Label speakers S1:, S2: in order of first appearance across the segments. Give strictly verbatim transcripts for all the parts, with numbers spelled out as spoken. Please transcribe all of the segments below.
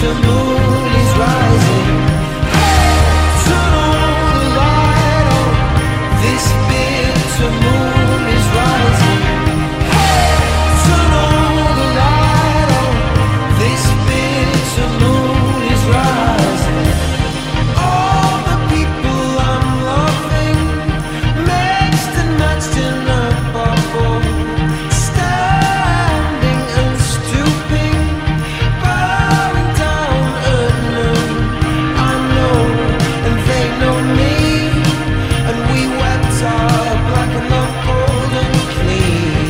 S1: bitter moon is rising. Turn on the light on. This bitter moon is rising. Turn on the light on. This bitter moon is rising. All the people I'm loving, mixed and matched in a bubble, standing and stooping, bowing down at noon. I know, and they know me, and we wept our black and love golden clean,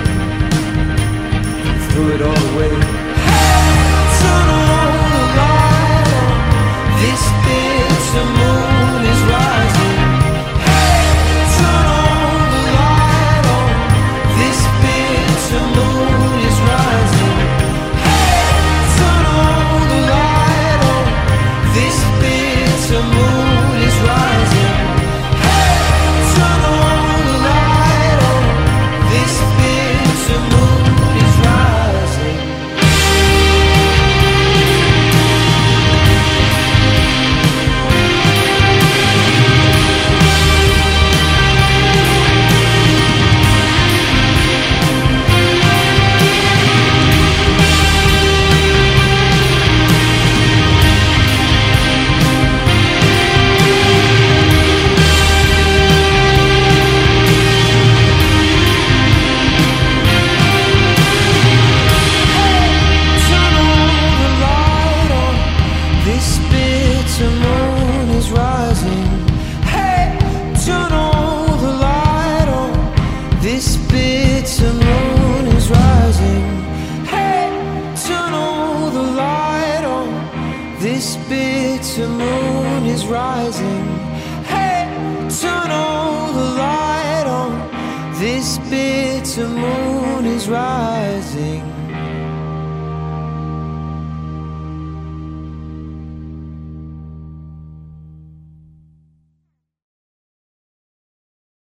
S1: threw it all away. Turn on the light on. This bitter moon is rising. Turn on the light on. This bitter moon is rising. Turn on the light on. This bitter moon is rising. Turn on the light on. This bitter moon is rising. Turn on the light on. This bitter moon is rising. Hey, turn on the light on. This bitter moon is rising. Hey, turn on the light on. This bitter moon is rising. Hey, turn on the light on. This bitter moon is rising.